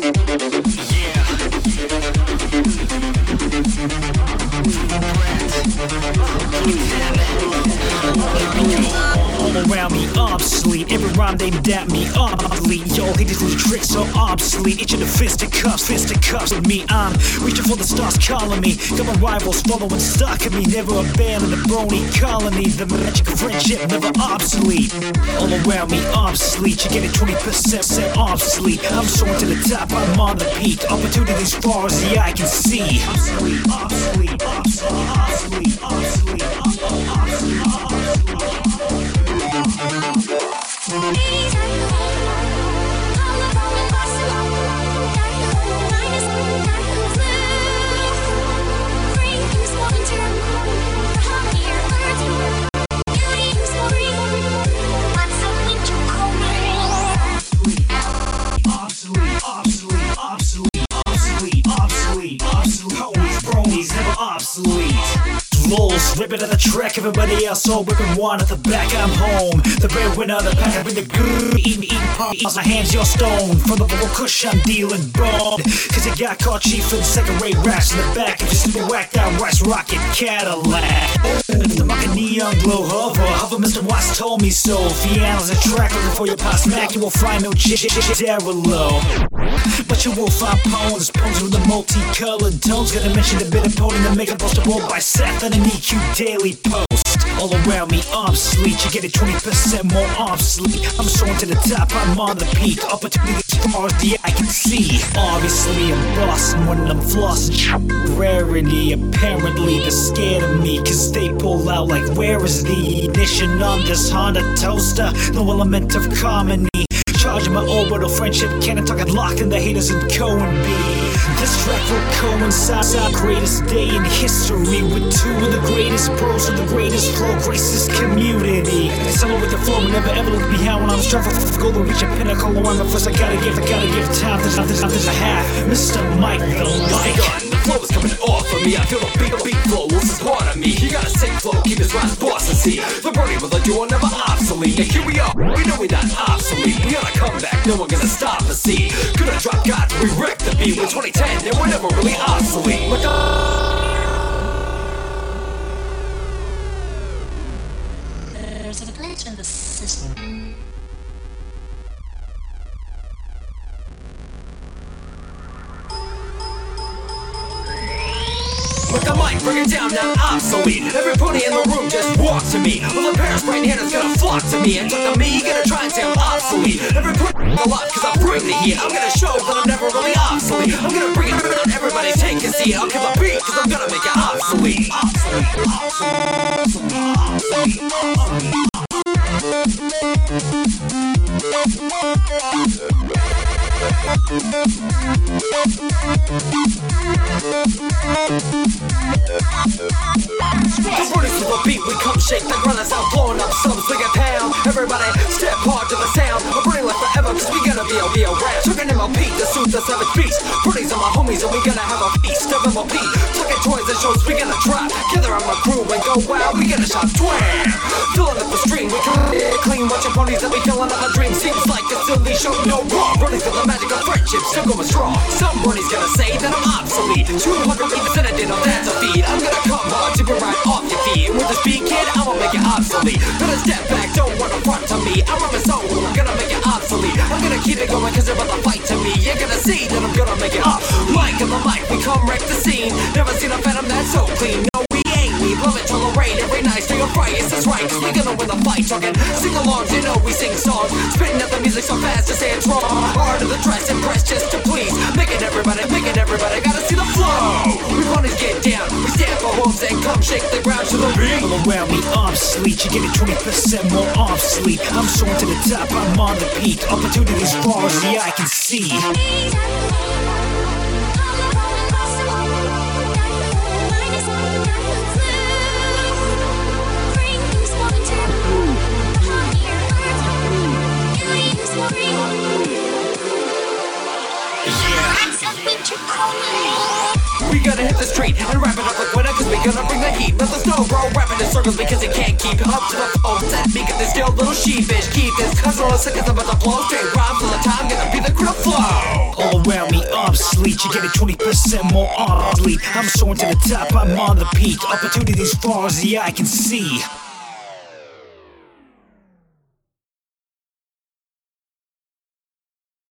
All around me obsolete, every rhyme they dap me obsolete. Yo, haters do the tricks so obsolete. Each of the fisticuffs with me. I'm reaching for the stars calling me. Got my rivals following stock of me. Never abandon the brony colony. The magic of friendship never obsolete. All around me obsolete, you get it 20% obsolete. I'm soaring to the top, I'm on the peak. Opportunities far as the eye can see. Obsolete, obsolete, obsolete, obsolete, obsolete, obsolete. Lulz, rip it at the track, everybody else all whipping one at the back. I'm home, the breadwinner of the pack. I bring the grrrr, eating pop. My hands, your stone. From the vocal kush, I'm dealing bone. Cause you got caught chief in second-rate raps in the back. If you see the whacked out rice rocket Cadillac. The fucking neon glow hover, Mr. Watts told me so. If the analyst a track looking for your past Mac, you will find no low. But you will find poems with the multicolored tones. Gotta mention the bit of pony to make a poster rolled by Seth and an EQ daily post. All around me obsolete, you get it 20% more obsolete. I'm soaring to the top, I'm on the peak. Opportunities far as the eye can see. Obviously I'm bossing when I'm flossing. Rarity, apparently they're scared of me, cause they pull out like, where is the ignition on this Honda toaster? No element of comedy. Charging my orbital friendship cannon, talking locking the haters and Co and B. This track will coincide our greatest day in history with two of the greatest pros and the greatest flow, grace this community. Solo with the flow, never ever look behind when I'm striving for goal to reach a pinnacle. I'm the first, I gotta give time. There's a half. Mr. Mike, the mic. The flow is coming off of me. I feel the beat flow. This is part of me. He got a sick flow, keep his rhymes boss and see. The birdie with a duo never obsolete. And here we are, we know we're not obsolete. We gotta come back, no one gonna stop us. See, gonna drop God, we wreck the beat with 2010, and we're never really obsolete. There's a glitch in the system. With the mic, bring it down, not obsolete. Everybody in the room just walk to me. Well, the parents right here is gonna flock to me. And talk to me, gonna try and say I'm obsolete. Everybody a lot, cause I bring the heat. I'm gonna show that I'm never really obsolete. I'm gonna bring it down, everybody take a seat. I'll kill the beat, cause I'm gonna make it obsolete. The British with a beat, we come shake the ground, that's how blowing up subs, we get pound. Everybody step hard to the sound. I'm burning like forever, cause we gonna be around. Talking MLP, the suit, the savage beast. British are my homies, and we gonna have a feast of MLP. Talking toys and shows, we gonna drop. Gather on my crew and go wild, we gonna shop twang. Filling up the stream, we come clean, watching ponies and we killing up a dream. Seems like a silly show, no wrong. Running for the magic of friendship, still going strong. Somebody's gonna say that I'm obsolete. 200 meters in a dinner, that's a feed. I'm gonna come hard to be right off your feet. With this beat, kid, I'ma make it obsolete. Gonna step back, don't wanna front to me. I'm on my soul, I'm gonna make it obsolete. I'm gonna keep it going cause they're about to fight to me. You're gonna see that I'm gonna make it obsolete. Mike on the mic, we come wreck the scene. Never seen a phantom that's so clean. No, we ain't, we love it, tolerate every night. Stay on Friday, it's that's right, cause we gonna win the fight. Talking sing-alongs, you know we sing songs. Spitting out the music so fast to say it's wrong. Hard of the dress and press just to please. Making everybody, gotta see the flow. We wanna get down, we stand for homes and come shake the ground to the beat. All around me obsolete, you get it 20% more obsolete. I'm soaring to the top, I'm on the peak. Opportunities far as the eye can see. We gotta hit the street and wrap it up like winter, cause we gonna bring the heat. Let the snow roll, rapping in circles because it can't keep up to the phone. Set me, cause they're still little sheepish. Keep this cause all the seconds about to blow. Straight rhymes all the time, gonna be the crowd flow. All around me reach, you're getting 20% more oddly. I'm soaring to the top, I'm on the peak. Opportunities far as the eye can see.